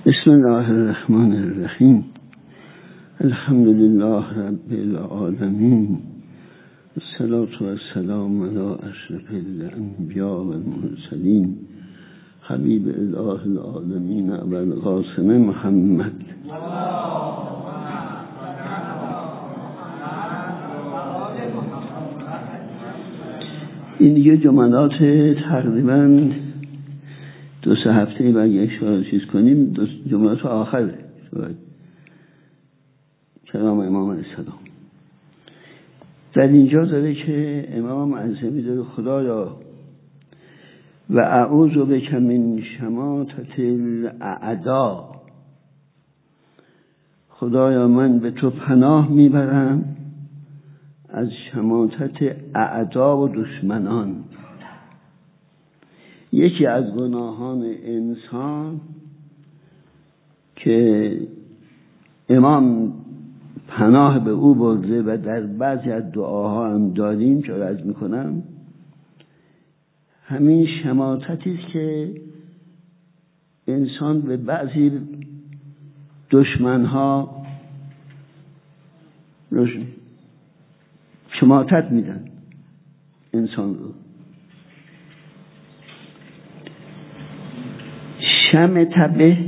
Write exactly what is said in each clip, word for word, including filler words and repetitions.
بسم الله الرحمن الرحیم. الحمد لله رب العالمین، الصلاة والسلام علی اشرف الانبیاء والمرسلین، حبیب اله العالمین ابوالقاسم محمد. این دیگه جملات تقریبا دو سه هفته بعد یک شوار چیز کنیم، جملات آخر کلام امام علیه السلام. در اینجا داره که امام معظمی داره خدایا و اعوذ بک من شماتة الاعدا، خدایا من به تو پناه میبرم از شماتت اعدا و دشمنان. یکی از گناهان انسان که امام پناه به او برده و در بعضی از دعاها هم داریم که عرض میکنم، همین شماتتی است که انسان به بعضی دشمنها شماتت میدن انسان رو. شمتبه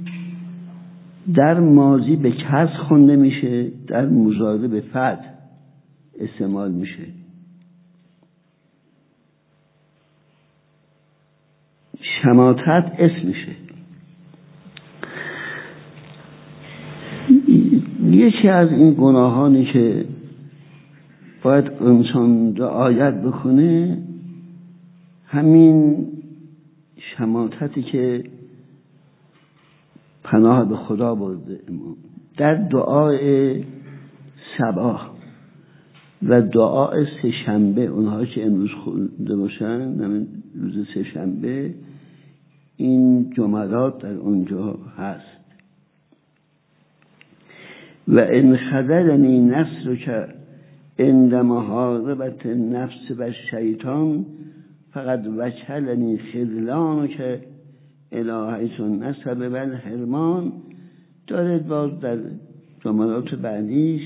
در ماضی به کسر خونده میشه، در مضارع به فتح استعمال میشه. شماتت اسم میشه. یکی از این گناهانی که باید انسان رعایت بکنه همین شماتتی که پناه به خدا برده. در دعای صباح و دعای سه شنبه، اونها که امروز خونده باشن روز سه شنبه، این جملات در اونجا هست. و ان خذلنی نصرک عند محاربة النفس و الشیطان فقط وکلنی خذلانک الی حیث النسب و الحرمان. دارد باز در جملات بعدیش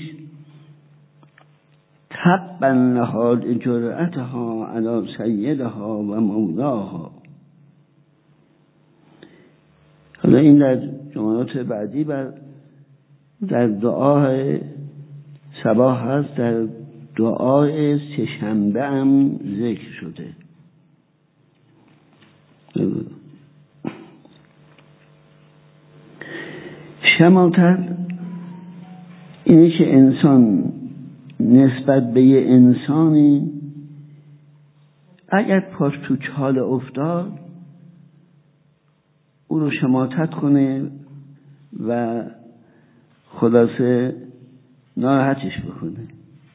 تبا لها جرأتها علی سیدها و مولاها. حالا این در جملات بعدی بر در دعای صباح هست، در دعای سه شنبه هم ذکر شده. شماتت اینه که انسان نسبت به یه انسانی اگر پاش تو چال افتاد او رو شماتت کنه و خلاصه ناراحتش بکنه.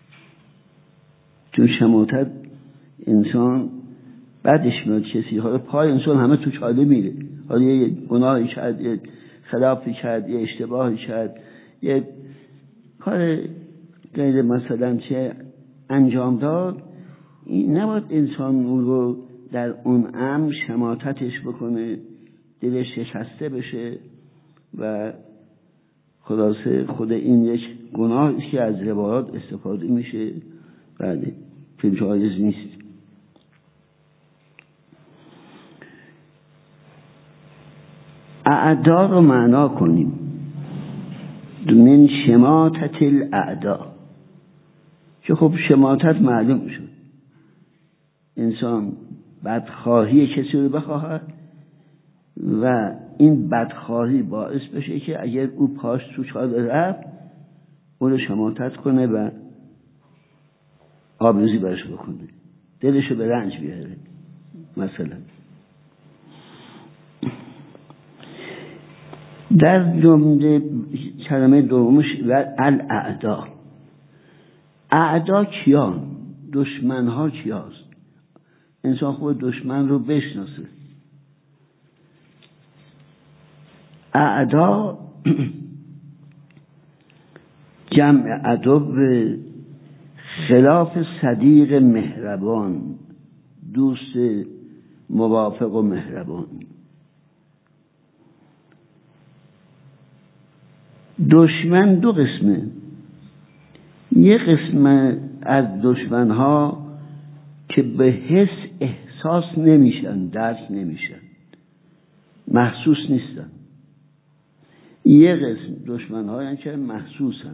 چون شماتت انسان بعدش میاد، کسی حالا پای انسان همه تو چاله میره، حالا یه گناهی کرد، یه خلافی کرد، یه اشتباهی کرد، یه کار غیر مثلا چه انجام داد، این نباید انسان اون رو در اون امر شماتتش بکنه، دلش شکسته بشه و خلاصه خود این یک گناهی که از روایات استفاده میشه بله که جایز نیست. اعدا رو معنا کنیم، من شماتت الاعدا، که خب شماتت معلوم شد انسان بدخواهی کسی رو بخواهد و این بدخواهی باعث بشه که اگر او پاش تو چال رفت اون رو شماتت کنه و آبروزی برش بکنه، دلشو به رنج بیاره. مثلا در جمله کلمه دومش و الاعدا، اعدا کیان؟ دشمن ها کیاست؟ انسان خوب دشمن رو بشناسه. اعدا جمع عدو خلاف صدیق مهربان، دوست موافق و مهربان. دشمن دو قسمه. یه قسم از دشمنها که به حس احساس نمیشن، درس نمیشن، محسوس نیستن. یه قسم دشمن‌ها یعنی که محسوسن.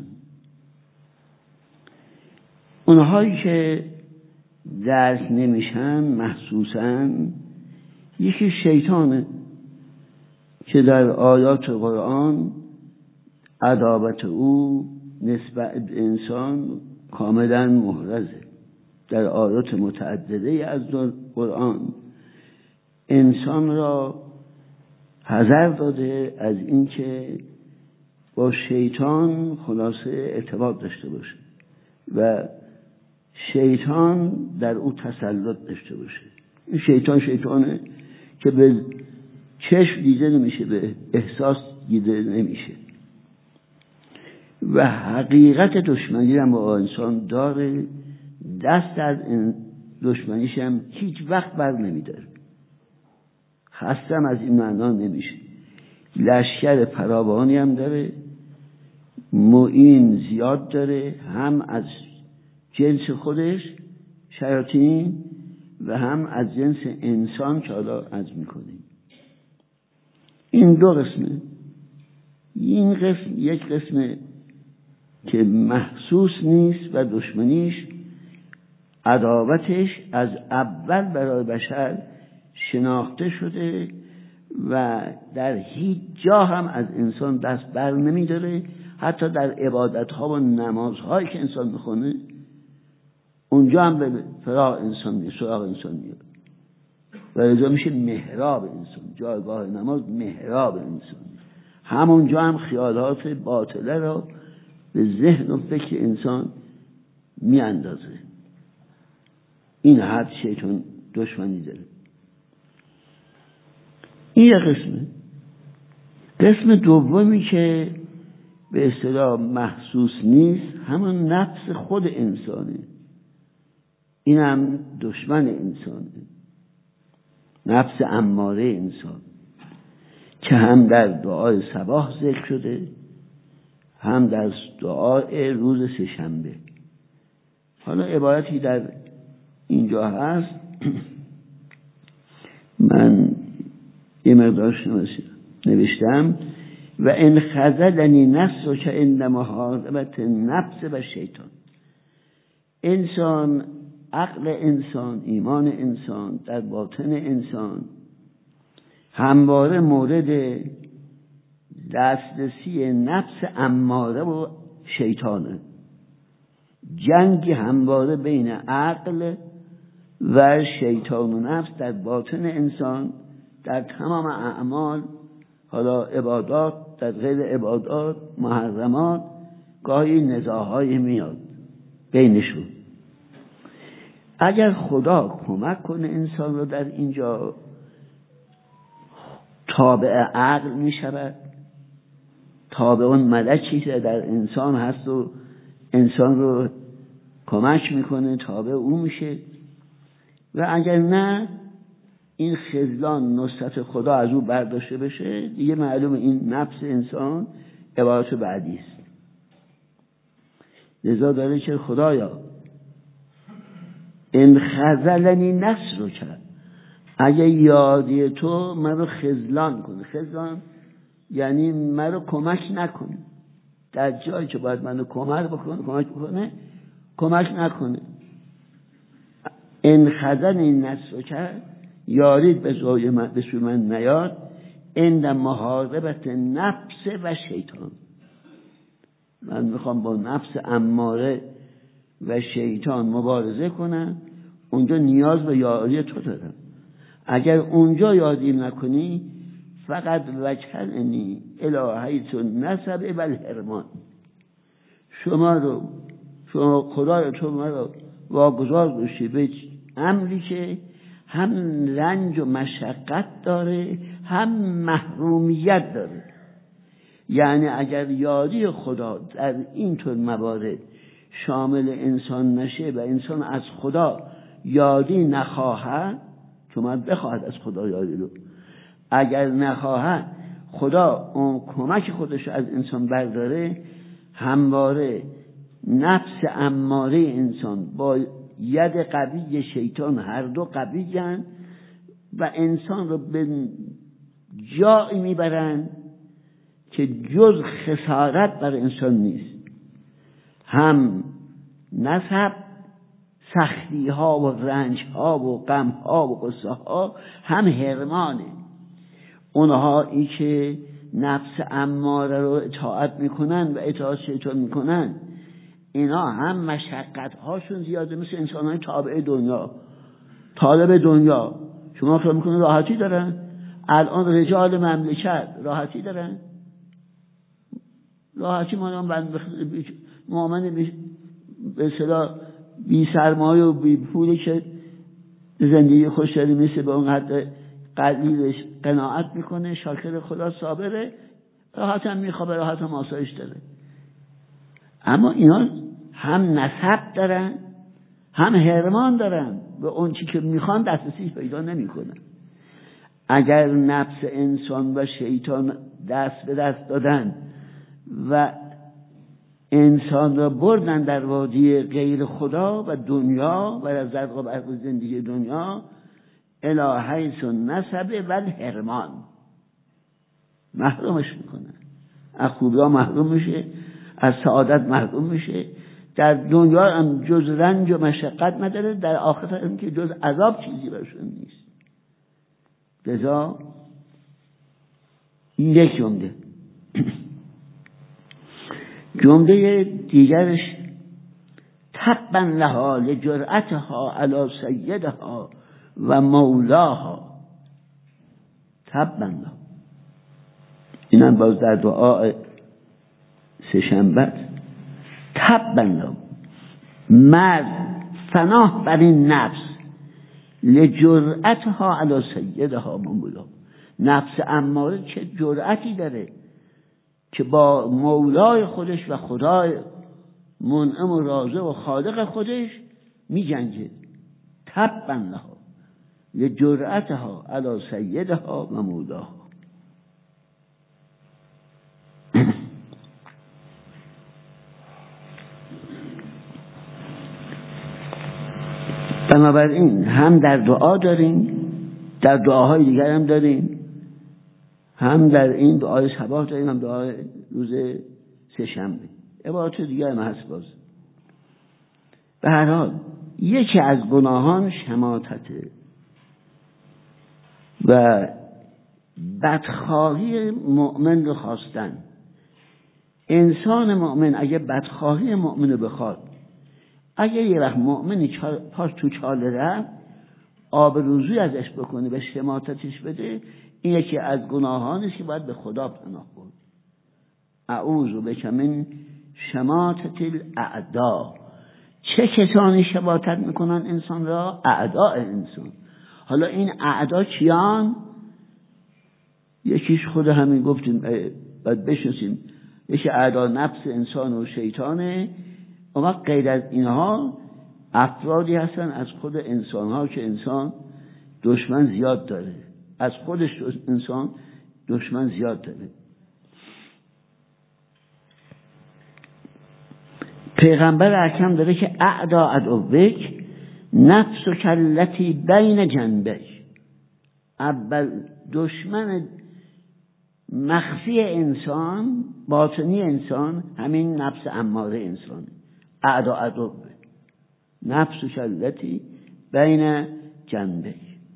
اونهایی که درک نمیشن، محسوسن، یکی شیطانه که در آیات قرآن عداوت او نسبت به انسان کاملا محرزه. در آیات متعدده از قرآن انسان را حذر داده از اینکه با شیطان خلاصه ارتباط داشته باشه و شیطان در او تسلط داشته باشه. این شیطان شیطانه که به چشم دیده نمیشه، به احساس دیده نمیشه و حقیقت دشمنی هم با انسان داره. دست از دشمنیش هم هیچ وقت بر نمیداره. خستم از این معنا نمیشه. لشکر فراوانی هم داره، معین زیاد داره، هم از جنس خودش شیاطین و هم از جنس انسان که حالا عرض میکنیم. این دو قسمه. این قسم یک قسمه که محسوس نیست و دشمنیش، عداوتش از اول برای بشر شناخته شده و در هیچ جا هم از انسان دست بر نمی داره. حتی در عبادتها و نمازهایی که انسان میخونه اونجا هم به فراغ انسان میاد، سراغ انسان میاد و لذا میشه محراب انسان. جایگاه نماز محراب انسان. همونجا هم خیالات باطله را به ذهن و فکر انسان میاندازه. این حد شیطان دشمنی داره. این یه قسمه. قسم دومی که به اصطلاح محسوس نیست، همون نفس خود انسانه. این هم دشمن انسانه، نفس اماره انسان که هم در دعای صباح ذکر شده، هم در دعای روز سه‌شنبه. حالا عبارتی در اینجا هست، من یه مقدارش نوشتم: و ان خذلنی نفس که ان محاربت نفس و شیطان. انسان، عقل انسان، ایمان انسان، در باطن انسان همواره مورد دسترسی نفس اماره و شیطانه. جنگی همواره بین عقل و شیطان و نفس در باطن انسان، در تمام اعمال، حالا عبادات، در غیر عبادات، محرمات، گاهی نزاع‌های میاد بینشون. اگر خدا کمک کنه انسان رو در اینجا، تابع عقل می شود، تابع اون ملکی که در انسان هست و انسان رو کمک میکنه، تابع او میشه. و اگر نه، این خذلان نصرت خدا از او برداشته بشه، دیگه معلوم این نفس انسان عبارت بعدی است. لذا داره که خدایا ان خذلنی نصر کرد، اگه یادی تو من رو خذلان کنه. خذلان یعنی من رو کمک نکنه، در جایی که باید من رو کمک بکنه کمک بکنه کمک نکنه. ان خذلنی نصر کرد، یارید به زوی من، به سوی من نیاد، اند محاربت نفس و شیطان. من میخوام با نفس اماره و شیطان مبارزه کنم، اونجا نیاز به یاری تو دارم. اگر اونجا یادی نکنی، فقط وکلنی الهیت نسب و الحرمان، شما رو شما خدای تو ما رو واگذار بشی به امری که هم رنج و مشقت داره، هم محرومیت داره. یعنی اگر یاری خدا در این طور موارد شامل انسان نشه و انسان از خدا یاری نخواهد، چون من بخواهد از خدا یاری رو، اگر نخواهد، خدا اون کمک خودش از انسان برداره، همواره نفس اماره انسان با ید قوی شیطان هر دو قوی‌اند و انسان رو به جایی میبرن که جز خسارت بر انسان نیست. هم نسب سختی ها و رنج ها و غم ها و غصه ها، هم حرمانه. اونهایی که نفس اماره رو اطاعت میکنن و اطاعت شیطان میکنن، اینا هم مشقت هاشون زیاده، مثل انسان های تابع دنیا، طالب دنیا. شما خیال میکنن راحتی دارن؟ الان رجال مملکت راحتی دارن؟ راحتی مانم بند مؤمن به اصطلاح بی سرمایه و بی پولی که زندگی خوشحالی مثل به اون حد قلیلش قناعت میکنه، شاکر خدا، صابره، راحت هم میخوابه، راحت هم آسایش داره. اما اینا هم نسب دارن هم حرمان دارن، به اون چی که میخوان دسترسی پیدا نمیکنن. اگر نفس انسان و شیطان دست به دست دادن و انسان را بردن در وادی غیر خدا و دنیا و از زرق و برق زندگی دنیا، الی حیث النسب و الحرمان، محرومش میکنن. از خوبی ها محروم میشه، از سعادت محروم میشه. در دنیا هم جز رنج و مشقت نداره، در آخرت هم که جز عذاب چیزی برشون نیست. لذا یک جمله جمله دیگرش تبا لها لجرأتها علی سیدها و مولاها. تبا لها، اینم باز در دعا سه‌شنبه. تبا لها، مرد فناه بر این نفس، لجرأتها علی سیدها و مولاها. نفس اماره چه جرأتی داره که با مولای خودش و خدای منعم و رازق و خالق خودش می جنگه. تبا لها لجرأتها علی سیدها و مولاها. بنابراین هم در دعا داریم، در دعاهای دیگر هم داریم، هم در این دعای صباح داریم، هم دعای روز سه‌شنبه. عبارات دیگر هم هست باز. به هر حال یکی از گناهان شماتته و بدخواهی مؤمن رو خواستن. انسان مؤمن اگه بدخواهی مؤمن رو بخواد، اگه یه وقت مؤمنی پاش تو چاله رفت، آبروزی ازش بکنه و شماتتش بده، این یکی از گناهانیست که باید به خدا پناه برد. اعوذ بک من شماتة الاعداء. چه کسانی شماتت میکنن انسان را؟ اعداء انسان. حالا این اعدا کیان؟ یکیش خود همین گفتیم باید بشناسیم، یکی اعدا نفس انسان و شیطانه. اما غیر از اینها افرادی هستن از خود انسان ها که انسان دشمن زیاد داره، از خودش انسان دشمن زیاد داره. پیغمبر اکرم داره که اعدا عدوک نفسک التی بین جنبک. اول دشمن مخفی انسان، باطنی انسان، همین نفس اماره انسان. اعدا عدوک نفسک التی بین جنبک.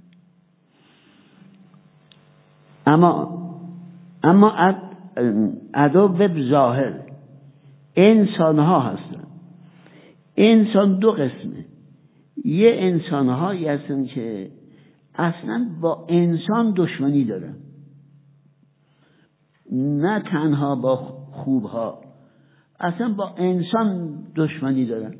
اما اما عدو به ظاهر انسان ها هستن. انسان دو قسمه. یه انسان هایی هستن که اصلا با انسان دشمنی دارن، نه تنها با خوبها، اصلا با انسان دشمنی دارن.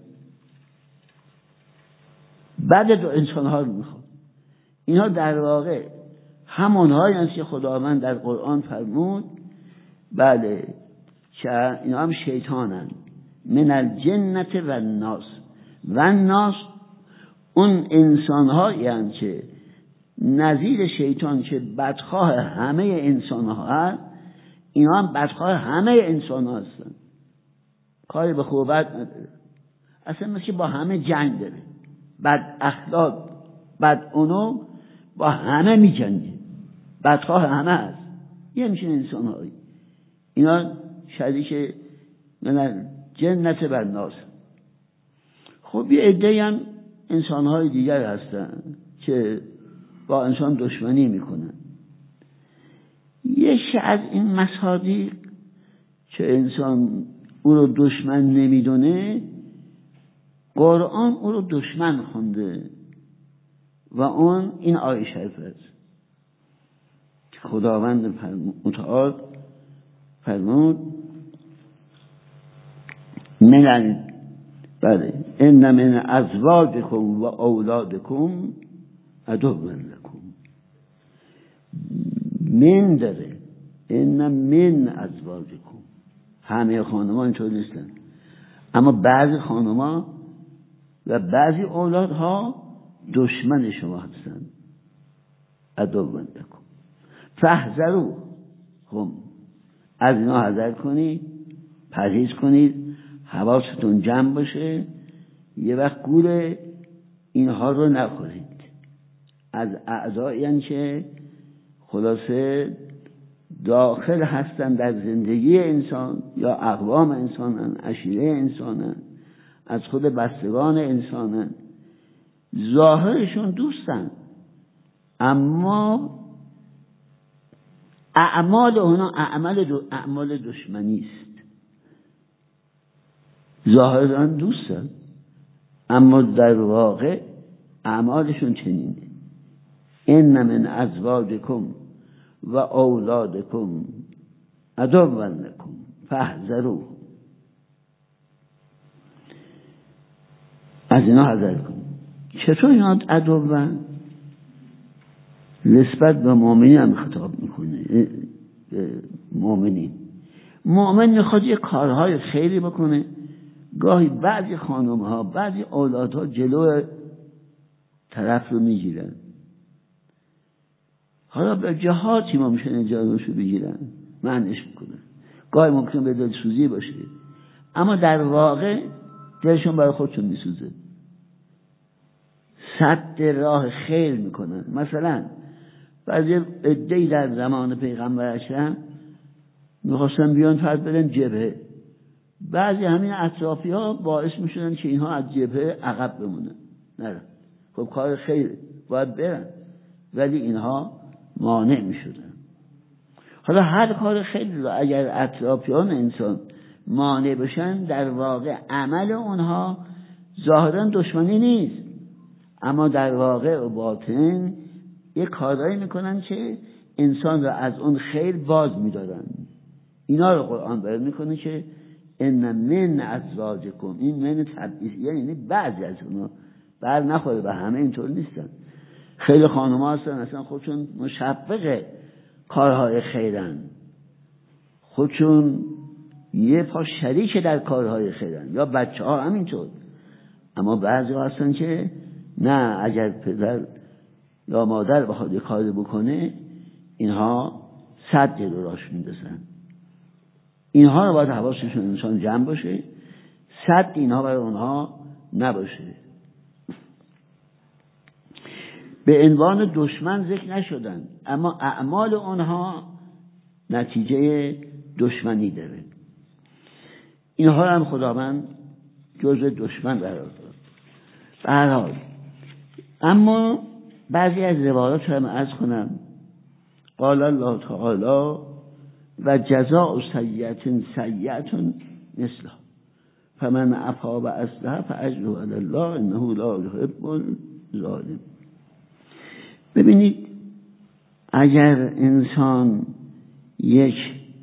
بعد دو انسان ها رو میخواد. اینها در واقع همونهایی هستن که خداوند در قرآن فرمود بله که اینا هم شیطانن. من الجنت و الناس. و الناس اون انسان هایی هستن که نظیر شیطان که بدخواه همه انسان ها هست، اینا هم بدخواه همه انسان ها هستن، کاری به خوب بد نداره، اصلا مثل با همه جنگ داره، بد اخلاق بد اونو با همه می جنگه، بدخواه همه هست. یه همچین انسان هایی اینا شریک من جنت بر ناس. خب یه عده‌ای هم انسان های دیگر هستن که با انسان دشمنی میکنن. یکی از این مصادیق که انسان او رو دشمن نمیدونه، قرآن او رو دشمن خونده و اون این آیه شریف است. خداوند متعال فرمود من بله ان من ازواجکم و اولادکم عدو لکم. من داره ان من ازواجکم، همه خانم‌ها اینطور نیستن، اما بعضی خانم‌ها و بعضی اولادها دشمن شما هستن. عدو لکم فاحذروا، خب از اینا حذر کنید، پرهیز کنید، حواستون جمع باشه، یه وقت گول اینها رو نخورید. از اعضایی هستند که خلاصه داخل هستن در زندگی انسان، یا اقوام انسانن، عشیره انسانن، از خود بستگان انسانن، ظاهرشون دوستن اما اعمال اونا اعمال دو اعمال دشمنی است. ظاهرا دوستن اما در واقع اعمالشون چنینه. ان من ازواجکم و اولادکم عدو لکم فاحذروا، از اینا حذر کن. چطور اینا عدو نسبت به مؤمنین هم خطاب میکنه؟ مؤمنین مؤمن میخواد یه کارهای خیری بکنه، گاهی بعضی خانم ها بعضی اولاد ها جلو طرف رو میگیرن، حالا به جهاتی ممکنه جلوش رو بگیرن، معنیش میکنن، گاهی ممکنه به دلسوزی باشه اما در واقع دلشون برای خودشون میسوزه، سد راه خیر میکنن. مثلا بعضی عده‌ای در زمان پیغمبر اکرم میخواستن بیان فرض بدن جبهه، بعضی همین اطرافی ها باعث میشدن که اینها از جبهه عقب بمونن، نرن. خب کار خیره باید برن، ولی اینها مانع میشدن. حالا هر کار خیلی رو اگر اطرافیان انسان مانع بشن، در واقع عمل اونها ظاهرا دشمنی نیست اما در واقع و باطن یک کارایی میکنن که انسان را از اون خیر باز میدارن. اینا رو قرآن بیان میکنه که ان من ازواجکم، این من تبعیض، یعنی بعضی از اونا بر نخوره به همه اینطور نیستن. خیلی خانم‌ها هستن اصلا خودشون مشفق کارهای خیرن، خودشون یه پا شریک در کارهای خیرن، یا بچه ها همینطور، اما بعضی هستن که نه، اگر پدر یا مادر بخواد یه کاری بکنه اینها صد جلو راش میندازن. اینها رو باید حواسشون انسان جمع باشه، صد اینها برای اونها نباشه. به عنوان دشمن ذکر نشدن اما اعمال اونها نتیجه دشمنی داره. اینها هم خداوند جزء دشمن قرار داد. به هر حال اما بعضی از روایات هم عرض کنم. قال الله تعالی و جزاء سیئة سیئة مثلها فمن عفا و اصلح فاجره علی الله انه لا یحب الظالمین. ببینید اگر انسان یک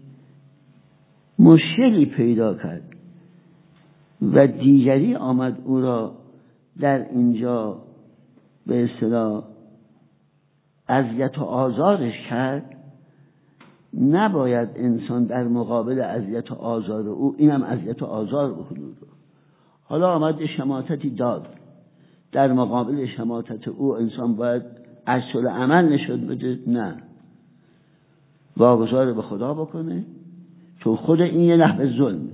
مشکلی پیدا کرد و دیگری آمد او را در اینجا به اصطلاح اذیت و آزارش کرد، نباید انسان در مقابل اذیت و آزار او اینم اذیت و آزار بکنه. حالا آمد شماتتی داد، در مقابل شماتت او انسان باید اصل عمل نشون بده، نه، واگذار به خدا بکنه، چون خود این یه نحو ظلمه.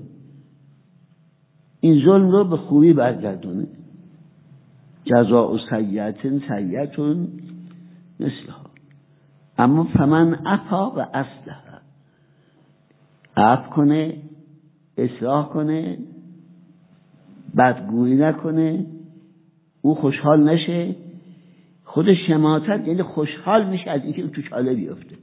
این ظلم رو به خوبی برگردونه. جزاء سیئة سیئة مثلها. اما فمن عفا و اصلح، عفو کنه، اصلاح کنه، بدگویی نکنه، او خوشحال نشه. خود شماتت یعنی خوشحال میشه از اینکه تو چاله بیفته.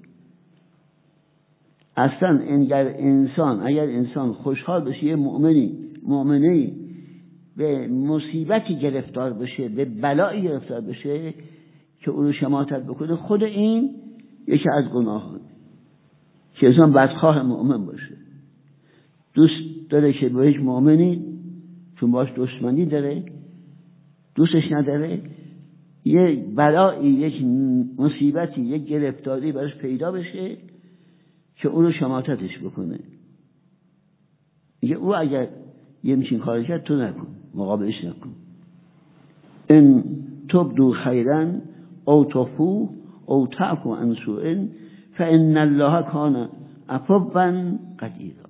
اصلا اگر انسان اگر انسان خوشحال بشه، یه مؤمنی مؤمنی به مصیبتی گرفتار بشه، به بلایی گرفتار بشه که او رو شماتت بکنه، خود این یکی از گناهان که انسان بدخواه مؤمن باشه، دوست داره که به یک مؤمنی چون باش دشمنی داره، دوستش نداره، یک بلایی، یک مصیبتی، یک گرفتاری براش پیدا بشه که او رو شماتتش بکنه. میگه او اگر یه میشین کار کرد، تو نکن، مقابلش نکن. ان تبدو خیرا او تخفوه او تعفو عن سوء فان الله کان عفوا قدیرا.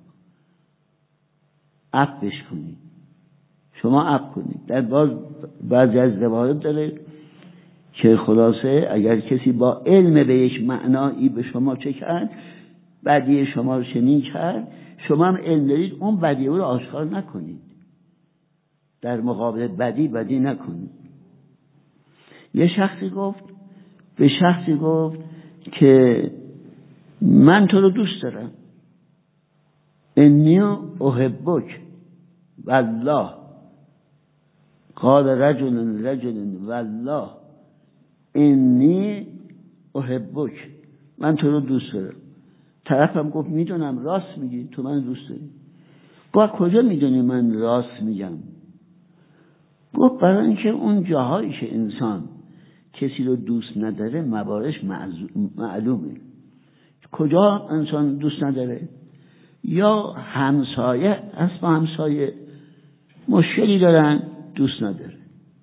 عفوش کنید، شما عفو کنید. در باز بعضی از روایات داره که خلاصه اگر کسی با علم به یک معنایی به شما چه کرد، بدی شما رو شنید کرد، شما هم علم دارید، اون بدی رو آشکار نکنید، در مقابل بدی بدی نکنید. یه شخصی گفت به شخصی گفت که من تو رو دوست دارم، انی احبک والله. قال رجل رجل والله انی احبک، من تو رو دوست دارم. طرفم گفت میدونم، راست میگی، تو من دوست داری. گفت کجا میدونی من راست میگم؟ گفت برای اینکه اون جاهایی که انسان کسی رو دوست نداره موارش معلومه. کجا انسان دوست نداره؟ یا همسایه اصلا همسایه مشکلی دارن دوست نداره،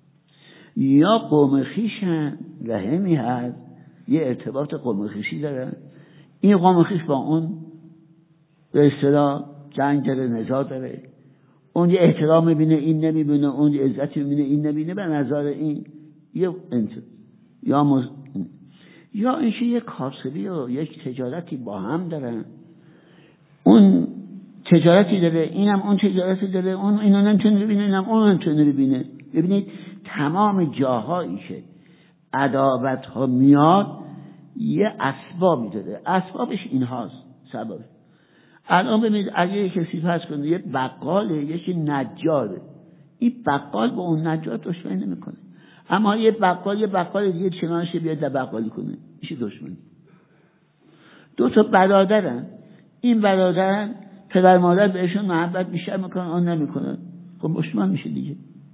یا قوم خویشن رحمی هست، یه ارتباط قوم خویشی دارن، این قوم خویش با اون به اصطلاح جنگ داره، نزاع داره، اون یه احترام میبینه این نمیبینه، اون یه عزت میبینه این نمیبینه، به نظر این یه انت یا مز... یا اینکه یه کاسبی و یک تجارتی با هم دارن، اون تجارتی داره، اینم اون تجارتی داره، اون اینو نمیتونه ببینه، اینم اون نمیتونه ببینه. ببینید تمام جاهایی که عداوت ها میاد یه اسبابی داره، اسبابش این هاست. سبب الان ببینید اگه کسی فرض کنه یه بقاله، یکی نجاره، این بقال با اون نجار دشمنی نمیکنه، اما یه بقال یه بقال دیگه چنانش بیاد در بقالی کنه، میشه دشمنی. دو تا برادرن، این برادرن پدر مادر بهشون محبت بیشتر میکنن، آن نمیکنن، خب دشمن میشه دیگه،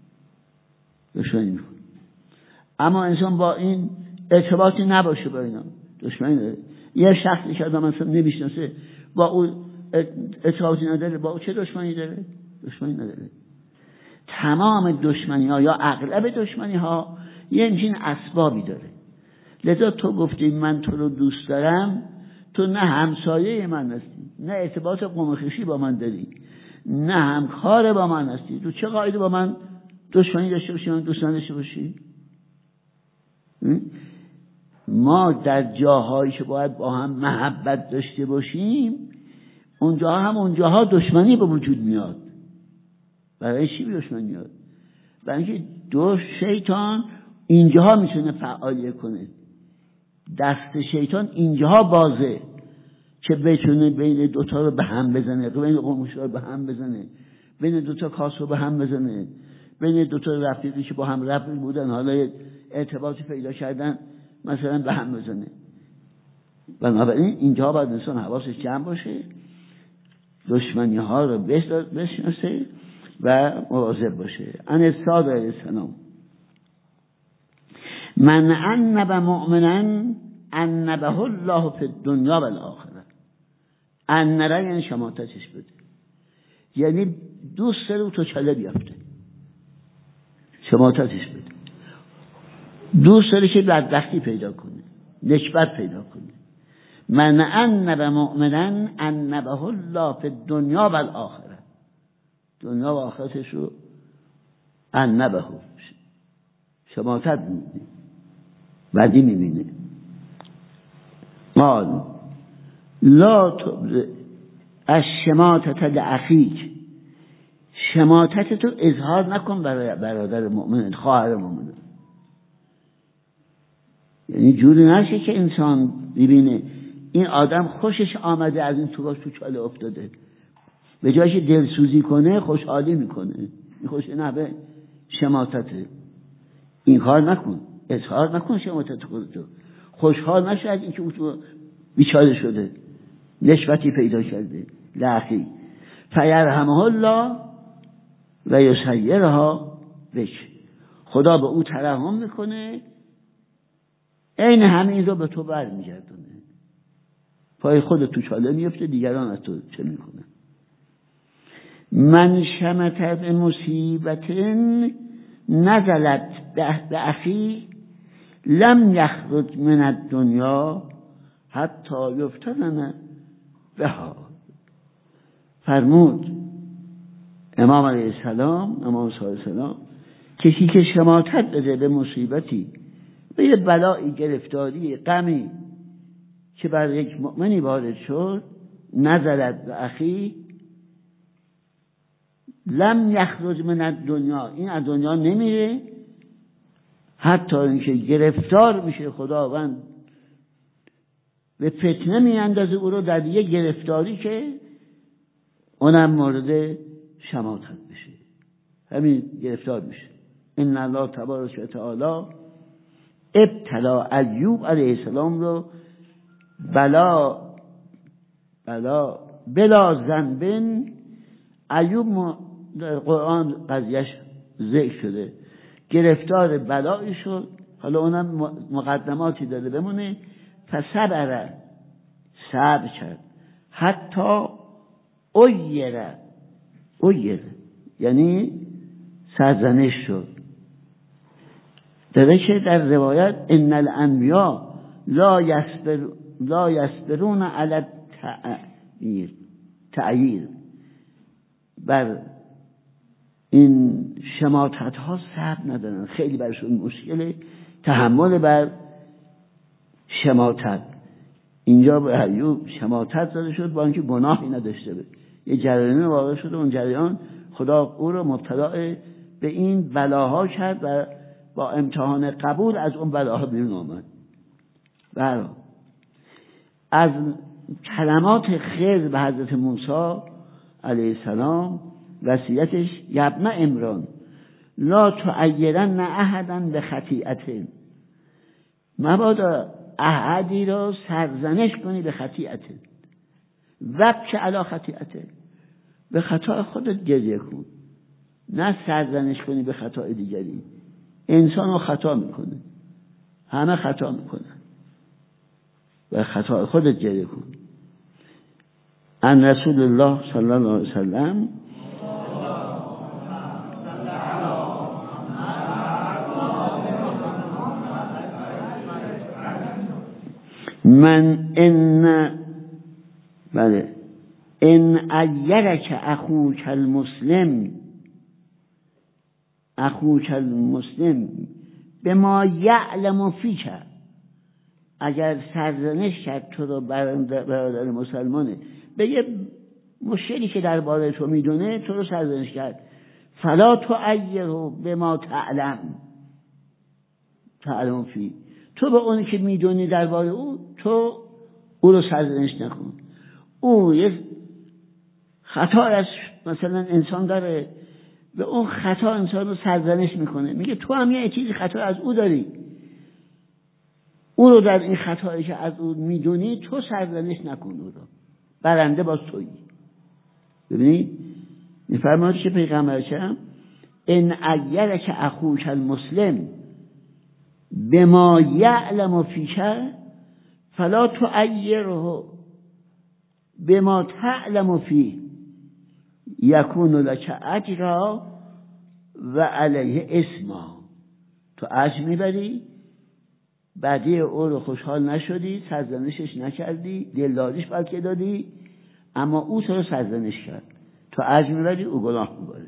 دشمنی میکنه. اما انسان با این ارتباطی نباشه با اینا، دشمنی داره. یه شخصی که آدم اصلا نمیشناسه با او ارتباطی نداره، با او چه دشمنی داره؟ دشمنی نداره. تمام دشمنی ها یا اغلب دشمنی ها یه همچین اسبابی داره. لذا تو گفتی من تو رو دوست دارم، تو نه همسایه من هستی، نه ارتباط قوم خویشی با من داری، نه همکار با من هستی، تو چه قایدی با من دشمنی داشته باشی، من دوست نداشته باشی؟ ما در جاهایی که باید با هم محبت داشته باشیم، اونجا هم اونجاها دشمنی به وجود میاد. برای چی دشمنی میاد؟ برای اینکه دو شیطان اینجاها میتونه فعالیت کنه، دست شیطان اینجاها بازه که بتونه بین دوتا رو به هم بزنه، بین قومش رو به هم بزنه، بین دوتا کاس رو به هم بزنه، بین دوتا رفیقی که با هم رفیق بودن حالا ارتباطی پیدا کردن مثلا به هم بزنه. بنابراین اینجا باید انسان حواسش جمع باشه، دشمنی ها رو بشناسه و مواظب باشه. ان صادق علیه السلام من عنب مؤمنا عنبه الله فی الدنیا و الاخره. عنبه یعنی شماتتش بده، یعنی دوست رو تو چله بیافته، شماتتش بده. دوست داره که بدبختی پیدا کنه، نکبت پیدا کنه. من انب مؤمنا انبه الله فی الدنیا و الاخره، دنیا و آخرتش رو انبه شماتت میبینه، بدی میبینه. قال لا تبرئ الشماتة لأخیک، شماتت تو اظهار نکن برای برادر مؤمن، خواهر مؤمن. یعنی جوری نشه که انسان ببینه این آدم خوشش آمده از این تو تو چاله افتاده، به جایش دلسوزی کنه خوشحالی میکنه. این خوش نبه شماتته. این کار نکن، اظهار نکن شماتت خودتو. خوشحال نشه از اینکه او تو بیچاره شده، نشوتی پیدا کرده. لأخی فیرحمه الله و یسیرها بک، خدا به او ترحم میکنه، این همین رو به تو برمیگردونه. پای خودت تو چاله میفته، دیگران از تو چه میکنه؟ من شمت بمصیبت نزلت به اخی لم یخرج من الدنیا حتی یفتتن بها. فرمود امام علیه السلام، امام صلی الله علیه السلام، کسی که شماتت بده به مصیبتی، به یه بلایی، گرفتاری، غمی که بر یک مؤمنی وارد شد، نزلت به اخی لم یخرج من الدنیا، این از دنیا نمیره حتی اینکه گرفتار میشه، خداوند به فتنه میاندازه او رو در یه گرفتاری که اونم مورد شماتت بشه، همین گرفتار میشه. ان الله تبارک و تعالی ابتلا ایوب علیه السلام رو بلا بلا بلا ذنبن. ایوب در قرآن قضیهش ذکر شده، گرفتار بلایی شد، حالا اونم مقدماتی داره بمونه. فصبر، صبر کرد، حتی اویره، اویره یعنی سرزنش شد. داره که در روایت ان الانبیا لا یصبر لا یصبرون علی التعییر، تعییر، بر این شماتت ها صبر ندارن، خیلی برشون مشکله تحمل بر شماتت. اینجا به ایوب شماتت زده شد با اینکه گناهی نداشته بود، یه جریان واقع شده، اون جریان خدا او رو مبتلا به این بلاها کرد و با امتحان قبول از اون بلاها بیرون آمد. برای از کلمات خضر به حضرت موسی علیه السلام وصیتش یبن عمران لا تعیرن احدا به خطیئته، مبادا احدی را سرزنش کنی به خطیئته، وبک علی خطیئته، به خطا خودت گریه کن، نه سرزنش کنی به خطا دیگری. انسان رو خطا میکنه، همه خطا میکنن، به خطا خودت گریه کن. ان رسول الله صلی الله علیه وسلم من ان بله ان ایرک اخوک المسلم اخوک المسلم به ما یعلم فیک، اگر سرزنش کرد تو رو برادر مسلمانه به یه مشکلی که درباره تو میدونه، تو رو سرزنش کرد، فلا تعیره به ما تعلم تعلم فی، تو به اونی که میدونی درباره او، تو او رو سرزنش نکن. او یه خطا از مثلا انسان داره، به اون خطا انسان رو سرزنش میکنه، میگه تو هم یه چیزی خطا از او داری، او رو در این خطایی که از او میدونی تو سرزنش نکن، او رو برنده باز تویی. ببینید میفرماید که پیغمبر چم ان ایرک اخوک المسلم بما یعلم فیک فلا تعیره بما تعلم فیه یکون لک اجرا و علیه اسما، تو اجر میبری بدی او رو خوشحال نشدی، سرزنشش نکردی، دلداریش بلکه دادی، اما او تو رو سرزنش کرد، تو اجر میبری او گناه میبره.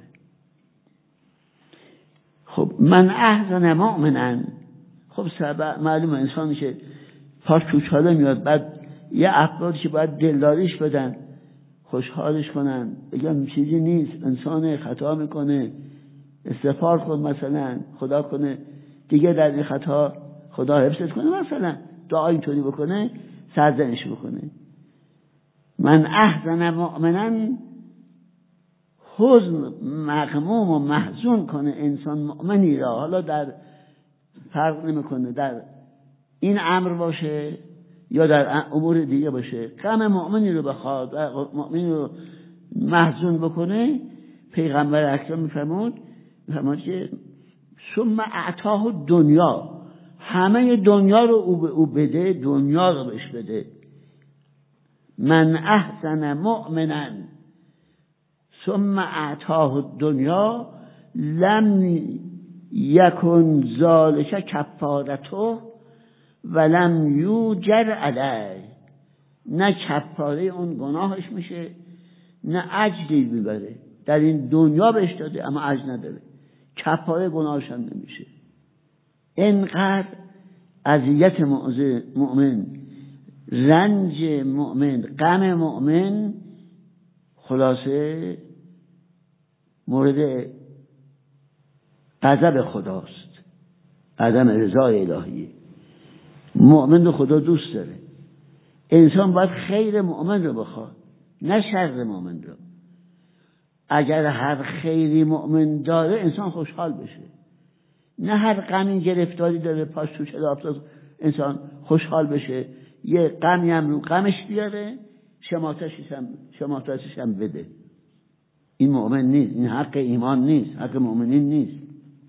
خب من احزن مؤمنا، خب سبب معلومه انسانی که پاش توچاله میاد، بعد یه افرادی که باید دلداریش بدن، خوشحالش کنن، بگم چیزی نیست، انسان خطا میکنه، استغفار کن مثلا، خدا کنه دیگه در این خطا خدا حفظت کنه، مثلا دعا اینطوری بکنه، سرزنش بکنه. من احزن مؤمنا، حزن مغموم و محزون کنه انسان مؤمنی را، حالا در فرق نمیکنه در این امر باشه یا در امور دیگه باشه، غم مؤمنی رو بخواد، مؤمنی رو محزون بکنه. پیغمبر اکرم میفرمود میفرمود که ثم اعطاه دنیا، همه دنیا رو او بده، دنیا رو بهش بده. من احسن مؤمنا ثم اعطاه دنیا لم یکن ذالک کفارته ولم یوجر علیه، نه کفاره اون گناهش میشه نه اجری میبره، در این دنیا بهش داده اما اجر نداره، کفاره گناهش هم نمیشه. اینقدر اذیت مؤمن، رنج مؤمن، غم مؤمن خلاصه مورد غضب خداست، عدم رضای الهیه. مؤمن رو خدا دوست داره، انسان باید خیر مؤمن رو بخواد نه شر مؤمن رو. اگر هر خیری مؤمن داره انسان خوشحال بشه، نه هر غمی گرفتاری داره پاش تو چلا افتاد انسان خوشحال بشه، یه غمی هم رو غمش بیاره، شماتشش هم شماتشش هم بده. این مؤمن نیست، این حق ایمان نیست، حق مؤمنین نیست.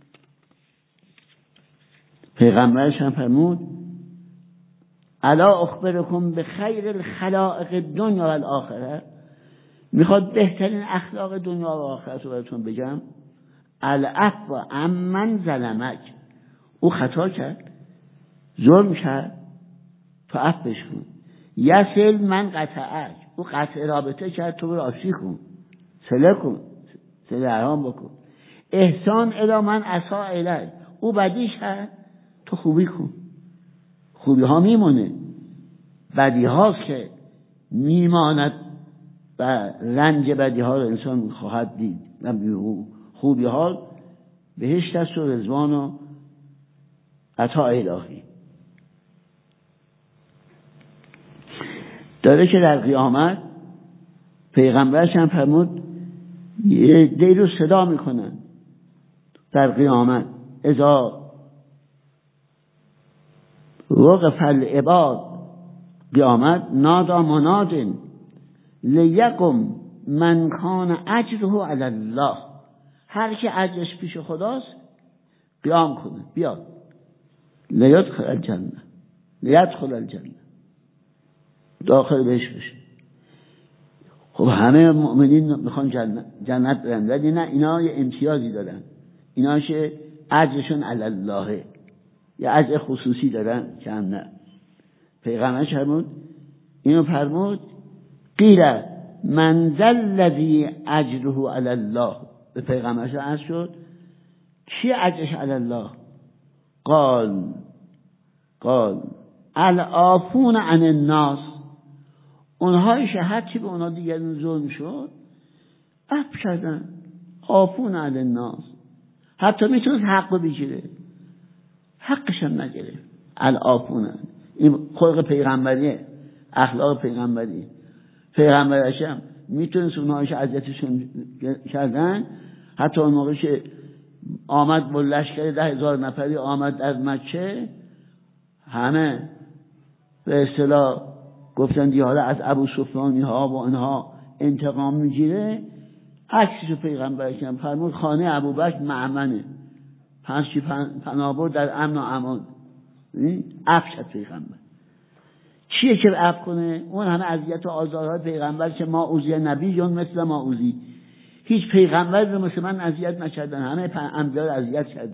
پیغمبرش هم فرمود الا اخبرکم بخیر الخلائق دنیا و الاخره، میخواد بهترین اخلاق دنیا و آخرت رو براتون بگم. العفو عمن ظلمک، او خطا کرد، ظلم کرد، تو عفوش کن. یصل من قطعک، او قطع رابطه کرد، تو برو آشتی کن، صله کن، صله ارحام بکن. احسان الی من اساء الی، او بدی کرد، تو خوبی کن. خوبی ها میمونه، بدی هاست که میماند و رنج بدی ها رو انسان خواهد دید. خوبی ها بهشت است و رضوان و عطا الهی. داره که در قیامت پیغمبرش هم فرمود یه دی رو صدا میکنن در قیامت، اذا وقف العباد، قیامت نادا منادن لیقم من کان اجره علی الله، هر که اجرش پیش خداست قیام کنه، بیاد. لیدخل الجنه، لیدخل الجنه، داخل بهش بشه. خب همه مؤمنین میخوان جنت جنت برن، ولی نه، اینا یه امتیازی دارن، اینا که اجرشون علی الله، یه اجر خصوصی دارن که هم نه. پیغمبر فرمود اینو فرمود قیل من ذا الذی اجره علی الله، به پیغمبرش عرض شد کی اجرش علی الله؟ قال قال العافون عن الناس، اونهایی که هرچی به اونها دیگران ظلم شد عفو کردن، عافون عن الناس، حتی میتونست حق بگیره حقش هم نگرفت. العافون، این خلق پیغمبریه، اخلاق پیغمبری. پیغمبرش هم میتونست اونهایی که اذیتشون کردن، حتی اون موقع که آمد با لشکر ده هزار نفری آمد از مکه، همه به اصطلاح گفتن دی حالا از ابو سفیانی ها و اینها انتقام میگیره. عکسش پیغمبرش هم فرمود خانه ابوبکر مأمنه، پنج چی پناه برد در امن و امان. عفو شد پیغمبر. چیه که عفو کنه؟ اون همه اذیت و آزارهای پیغمبر که ما اوزی نبیون مثل ما اوزی، هیچ پیغمبر رو مثل من اذیت نکردن، همه انبیا رو اذیت کردن،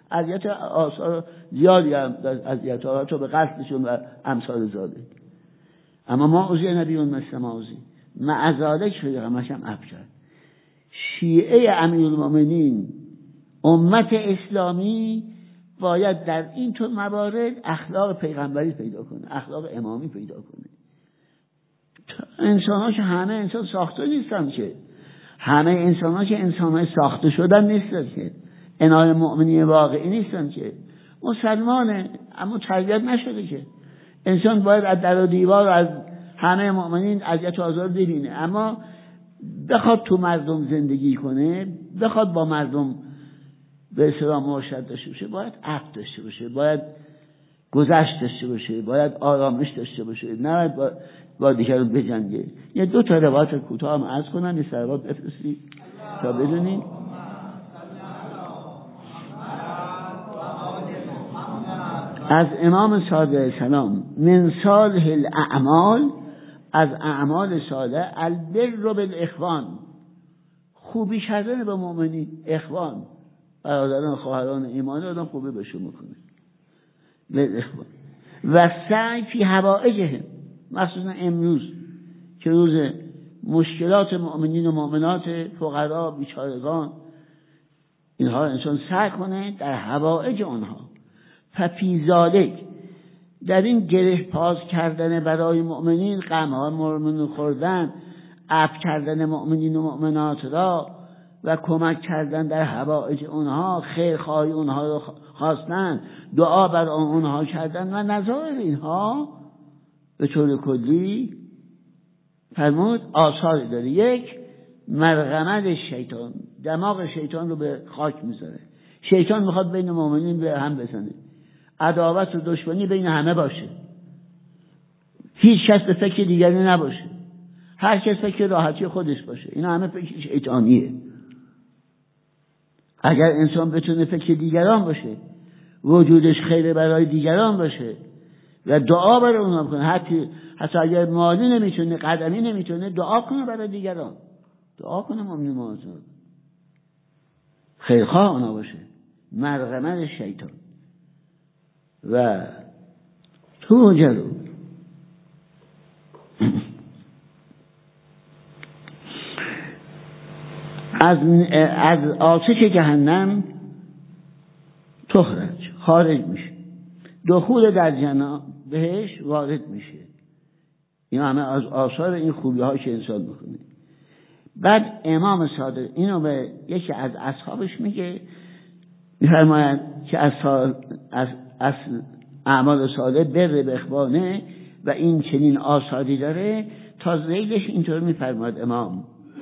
اذیت آثار زیادی هم اذیت ها تو به قتلشون و امثال ذالک. اما ما اوزی نبیون مثل ما اوزی معذالک پیغمبرش هم عفو کرد. شیعه امیرالمومنین امت اسلامی باید در این طور موارد اخلاق پیغمبری پیدا کنه، اخلاق امامی پیدا کنه. انسان ها که همه انسان ساخته نیستن، که همه انسان ها که انسان های ساخته شدن نیستن، که انای مؤمنی واقعی نیستن، که مسلمانه اما تربیت نشده. که انسان باید از در و دیوار از همه مؤمنین اذیت و آزار ببینه، اما بخواد تو مردم زندگی کنه، بخواد با مردم به اصطلاح معاشرت داشته باشه، باید عفو داشته باشه، باید گذشت داشته باشه، باید آرامش داشته باشه، نه با, با دیگران بجنگه. یه دو تا روایت کوتاه هم عرض کنم، یه سروات بفرستید تا بدونید. از امام صادق علیه السلام من صالح الاعمال، از اعمال صالح البر بالاخوان، خوبی کردن به مؤمنین، اخوان برادران خواهران ایمانی آدم خوبی بهشون میکنه به اخوان. و سعی فی حوائجهم، مخصوصا امروز که روز مشکلات مؤمنین و مؤمنات، فقرا، بیچارگان، اینها انسان سعی کنه در حوائج آنها. ففی ذالک، در این گره پاس کردن برای مؤمنین، غمها مؤمنین خوردن، عفو کردن مؤمنین و مؤمنات را و کمک کردن در حوائج اونها، خیرخواهی اونها رو خواستن، دعا بر اونها کردن و نظایر اینها به طور کلی فرمود آثاری داره. یک، مرغمد شیطان، دماغ شیطان رو به خاک میذاره. شیطان میخواد بین مؤمنین به هم بزنه، عداوت و دشمنی بین همه باشه، هیچ کس به فکر دیگری نباشه، هر کس فکر راحتی خودش باشه. اینا همه فکر شیطانیه. اگر انسان بتونه فکر دیگران باشه، وجودش خیر برای دیگران باشه و دعا برای اونها کنه، حتی حتی اگر مالی نمیتونه، قدمی نمیتونه، دعا کنه برای دیگران، دعا کنه مؤمن موعود، خیرخواه اونا باشه. مرغمد شیطان و تو جلو از از آتش جهنم تخرج، خارج میشه، دخول در جنات بهش وارد میشه. این همه از آثار این خوبی ها که انسان میکنه. بعد امام صادق اینو به یکی از اصحابش میگه، میفرماید که از از از اعمال صالح بر به اخوانه و این چنین آثاری داره. تا ذیلش اینطور میفرماید امام: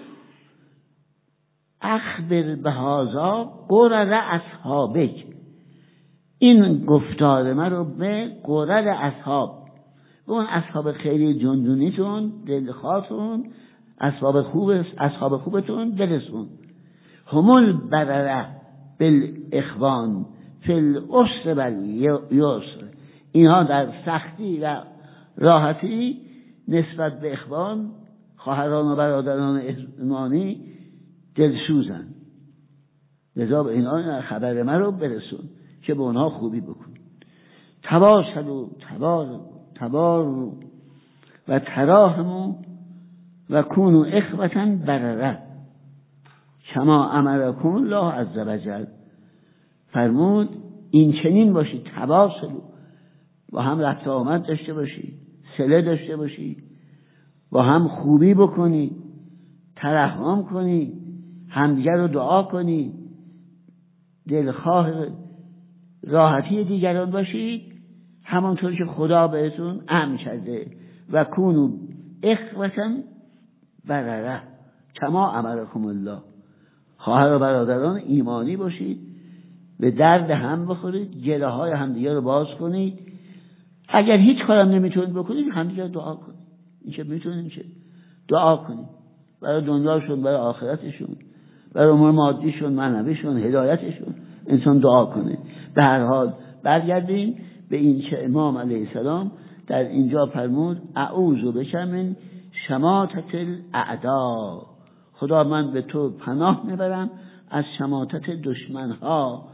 اخبر بهذا قرر اصحابک، این گفتار من رو به قرر اصحاب، به اون اصحاب خیلی جندونیتون، دلخواهتون، اصحاب خوب اصحاب خوبتون برسون. همول برره بالاخوان فی العسر والیسر، اینها در سختی و راحتی نسبت به اخوان، خواهران و برادران ایمانی دلسوزن. لذا به اینها خبر من رو برسون که به اونها خوبی بکن. تواصلوا تبار تبار و تراحموا و کونوا اخوة برره کما امرکم الله عز وجل. فرمود این چنین باشید، تواصلوا، با هم رفت آمد داشته باشید، صله داشته باشید، با هم خوبی بکنید، ترحم کنید، همدیگر رو دعا کنید، دلخواه راحتی دیگران باشید، همانطور که خدا بهتون امر کرده. و کونوا اخوة برره کما امرکم الله، خواهر و برادران ایمانی باشید، به درد هم بخورید، گله های همدیگر رو باز کنید. اگر هیچ کارم نمیتونید بکنید، همدیگر دعا کنید. این که میتونید که دعا کنید برای دنیاشون، برای آخرتشون، برای امور مادیشون، معنویشون، هدایتشون، انسان دعا کنه. به هر حال برگردیم به این که امام علیه السلام در اینجا فرمود اعوذ بک من شماتة الاعداء، خدا من به تو پناه میبرم از شماتت دشمنها.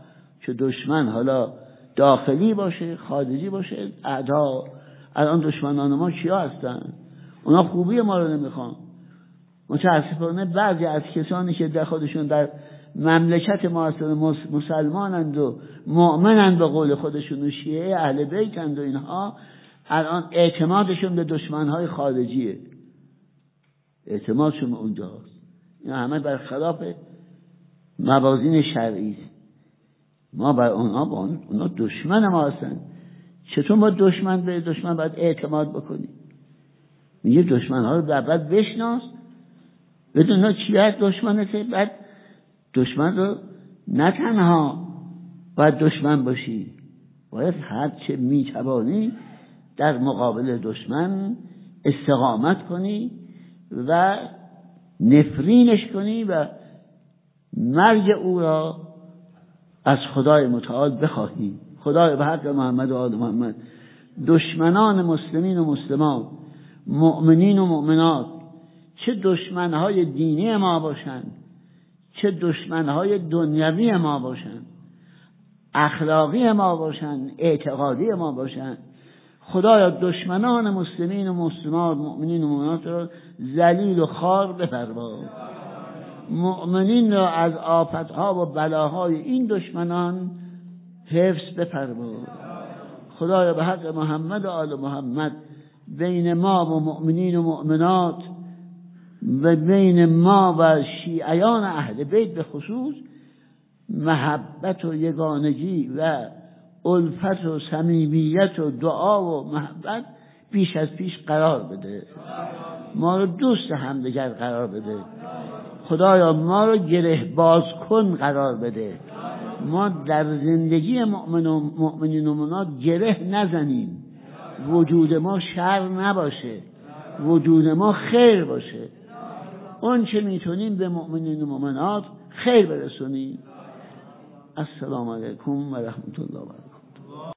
که دشمن حالا داخلی باشه خارجی باشه، اعدا الان دشمنان ما کیا هستن؟ اونا خوبی ما رو نمیخوان. متاسفانه بعضی از کسانی که در خودشون در مملکت ما هستن مسلمانند و مؤمنند به قول خودشون و شیعه اهل بیتند و اینها، الان اعتمادشون به دشمنهای خارجیه، اعتمادشون به اونجاست. این همه برخلاف موازین شرعی. ما بر اونها با اونها دشمن ما هستن. چطور با دشمن به دشمن باید اعتماد بکنی؟ میگه دشمن ها رو بعد بشناس، بدون ها چی هست دشمنته، بعد دشمن رو نه تنها باید دشمن باشی، باید هر چه میتوانی در مقابل دشمن استقامت کنی و نفرینش کنی و مرگ او را از خدای متعال بخواهی. خدای به حق محمد و آل محمد دشمنان مسلمین و مسلمان، مؤمنین و مؤمنات، چه دشمنهای دینی ما باشند، چه دشمنهای دنیوی ما باشند، اخلاقی ما باشند، اعتقادی ما باشند، خدایا دشمنان مسلمین و مسلمات، مؤمنین و مؤمنات را ذلیل و خوار بفرما. مؤمنین را از آفتها و بلاهای این دشمنان حفظ بفرما. خدایا به حق محمد و آل محمد بین ما و مؤمنین و مؤمنات و بین ما و شیعیان اهل بیت به خصوص محبت و یگانگی و الفت و صمیمیت و دعا و محبت بیش از پیش قرار بده. ما رو دوست همدیگر قرار بده. خدایا ما رو گره باز کن قرار بده. ما در زندگی مؤمن و مؤمنین و مؤمنات گره نزنیم. وجود ما شر نباشه، وجود ما خیر باشه. اون چه میتونیم به مؤمنین و مؤمنات خیر برسونیم. السلام علیکم و رحمت الله و برکاته.